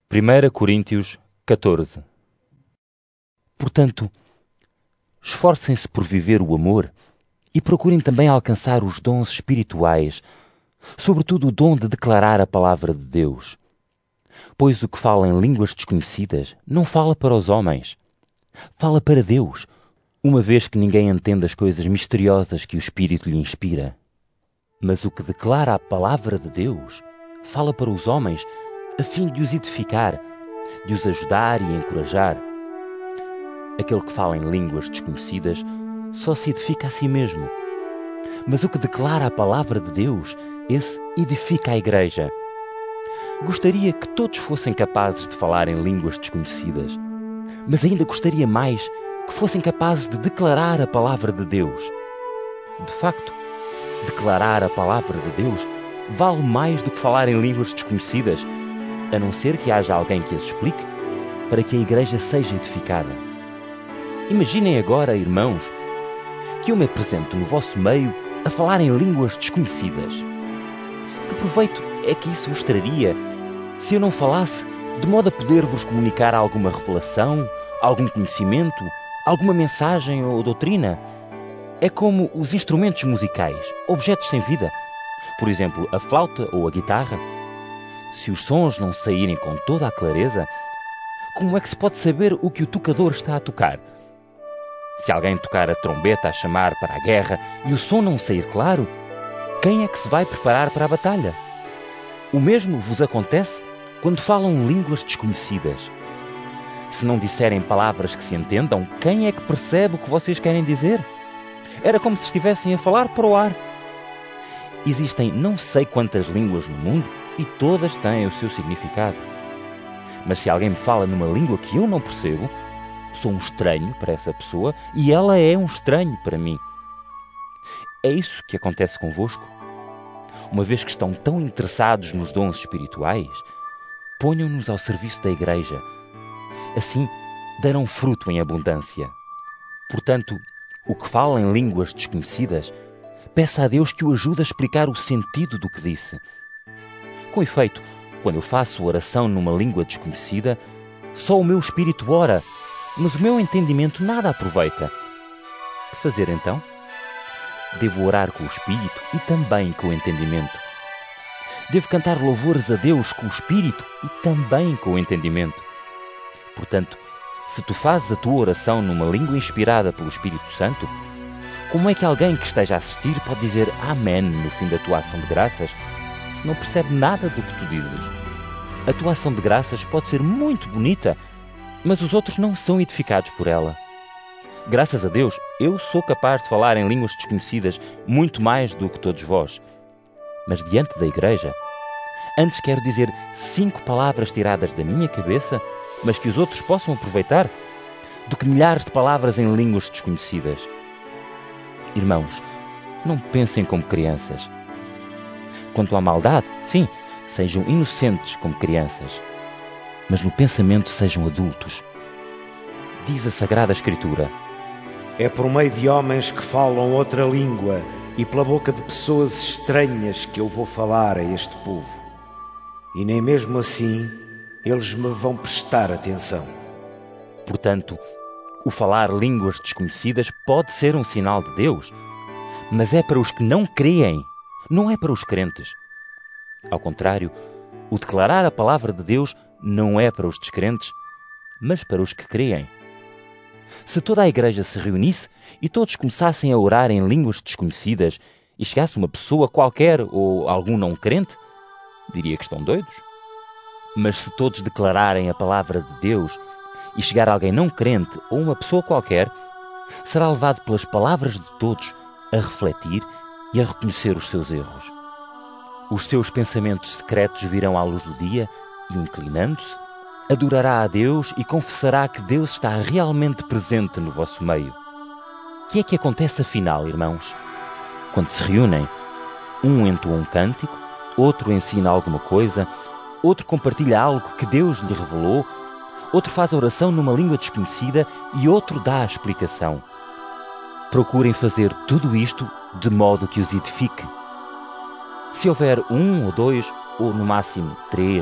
1 Coríntios 14. Portanto, esforcem-se por viver o amor e procurem também alcançar os dons espirituais, sobretudo o dom de declarar a palavra de Deus. Pois o que fala em línguas desconhecidas não fala para os homens, fala para Deus, uma vez que ninguém entende as coisas misteriosas que o Espírito lhe inspira. Mas o que declara a palavra de Deus fala para os homens, a fim de os edificar, de os ajudar e encorajar. Aquele que fala em línguas desconhecidas só se edifica a si mesmo. Mas o que declara a palavra de Deus, esse edifica a Igreja. Gostaria que todos fossem capazes de falar em línguas desconhecidas, mas ainda gostaria mais que fossem capazes de declarar a palavra de Deus. De facto, declarar a palavra de Deus vale mais do que falar em línguas desconhecidas, a não ser que haja alguém que as explique, para que a Igreja seja edificada. Imaginem agora, irmãos, que eu me apresento no vosso meio a falar em línguas desconhecidas. Que proveito é que isso vos traria se eu não falasse de modo a poder-vos comunicar alguma revelação, algum conhecimento, alguma mensagem ou doutrina? É como os instrumentos musicais, objetos sem vida. Por exemplo, a flauta ou a guitarra. Se os sons não saírem com toda a clareza, como é que se pode saber o que o tocador está a tocar? Se alguém tocar a trombeta a chamar para a guerra e o som não sair claro, quem é que se vai preparar para a batalha? O mesmo vos acontece quando falam línguas desconhecidas. Se não disserem palavras que se entendam, quem é que percebe o que vocês querem dizer? Era como se estivessem a falar para o ar. Existem não sei quantas línguas no mundo e todas têm o seu significado. Mas se alguém me fala numa língua que eu não percebo, sou um estranho para essa pessoa e ela é um estranho para mim. É isso que acontece convosco. Uma vez que estão tão interessados nos dons espirituais, ponham-nos ao serviço da Igreja. Assim, darão fruto em abundância. Portanto, o que fala em línguas desconhecidas, peça a Deus que o ajude a explicar o sentido do que disse. Com efeito, quando eu faço oração numa língua desconhecida, só o meu espírito ora, mas o meu entendimento nada aproveita. Que fazer então? Devo orar com o espírito e também com o entendimento. Devo cantar louvores a Deus com o espírito e também com o entendimento. Portanto, se tu fazes a tua oração numa língua inspirada pelo Espírito Santo, como é que alguém que esteja a assistir pode dizer Amém no fim da tua ação de graças, se não percebe nada do que tu dizes? A tua ação de graças pode ser muito bonita, mas os outros não são edificados por ela. Graças a Deus, eu sou capaz de falar em línguas desconhecidas muito mais do que todos vós. Mas diante da Igreja, antes quero dizer 5 palavras tiradas da minha cabeça, mas que os outros possam aproveitar, do que milhares de palavras em línguas desconhecidas. Irmãos, não pensem como crianças. Quanto à maldade, sim, sejam inocentes como crianças, mas no pensamento sejam adultos. Diz a Sagrada Escritura: é por meio de homens que falam outra língua e pela boca de pessoas estranhas que eu vou falar a este povo. E nem mesmo assim eles me vão prestar atenção. Portanto, o falar línguas desconhecidas pode ser um sinal de Deus, mas é para os que não creem, não é para os crentes. Ao contrário, o declarar a palavra de Deus não é para os descrentes, mas para os que creem. Se toda a Igreja se reunisse e todos começassem a orar em línguas desconhecidas e chegasse uma pessoa qualquer ou algum não crente, diria que estão doidos. Mas se todos declararem a palavra de Deus e chegar alguém não crente ou uma pessoa qualquer, será levado pelas palavras de todos a refletir e a reconhecer os seus erros. Os seus pensamentos secretos virão à luz do dia e, inclinando-se, adorará a Deus e confessará que Deus está realmente presente no vosso meio. O que é que acontece afinal, irmãos? Quando se reúnem, um entoa um cântico, outro ensina alguma coisa, outro compartilha algo que Deus lhe revelou, outro faz a oração numa língua desconhecida e outro dá a explicação. Procurem fazer tudo isto de modo que os edifique. Se houver 1 ou 2, ou no máximo 3,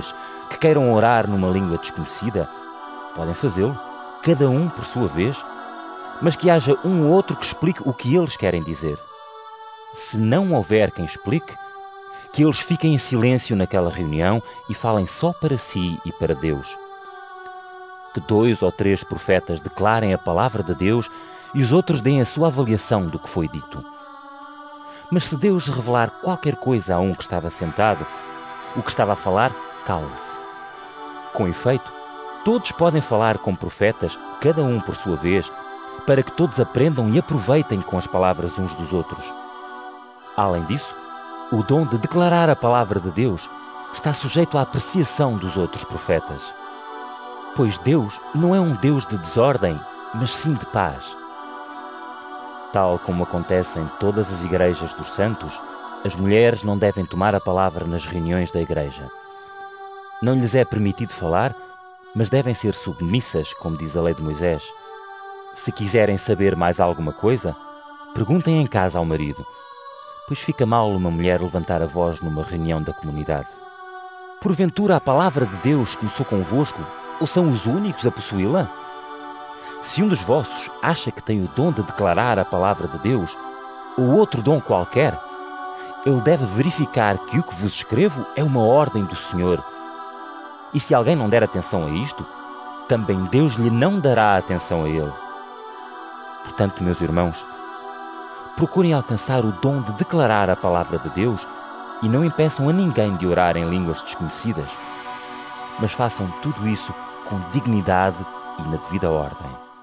que queiram orar numa língua desconhecida, podem fazê-lo, cada um por sua vez, mas que haja um ou outro que explique o que eles querem dizer. Se não houver quem explique, que eles fiquem em silêncio naquela reunião e falem só para si e para Deus. Que 2 ou 3 profetas declarem a palavra de Deus e os outros deem a sua avaliação do que foi dito. Mas se Deus revelar qualquer coisa a um que estava sentado, o que estava a falar, cale-se. Com efeito, todos podem falar com profetas, cada um por sua vez, para que todos aprendam e aproveitem com as palavras uns dos outros. Além disso, o dom de declarar a palavra de Deus está sujeito à apreciação dos outros profetas. Pois Deus não é um Deus de desordem, mas sim de paz. Tal como acontece em todas as igrejas dos santos, as mulheres não devem tomar a palavra nas reuniões da igreja. Não lhes é permitido falar, mas devem ser submissas, como diz a lei de Moisés. Se quiserem saber mais alguma coisa, perguntem em casa ao marido, pois fica mal uma mulher levantar a voz numa reunião da comunidade. Porventura a palavra de Deus começou convosco, ou são os únicos a possuí-la? Se um dos vossos acha que tem o dom de declarar a palavra de Deus, ou outro dom qualquer, ele deve verificar que o que vos escrevo é uma ordem do Senhor. E se alguém não der atenção a isto, também Deus lhe não dará atenção a ele. Portanto, meus irmãos, procurem alcançar o dom de declarar a palavra de Deus e não impeçam a ninguém de orar em línguas desconhecidas, mas façam tudo isso com dignidade e na devida ordem.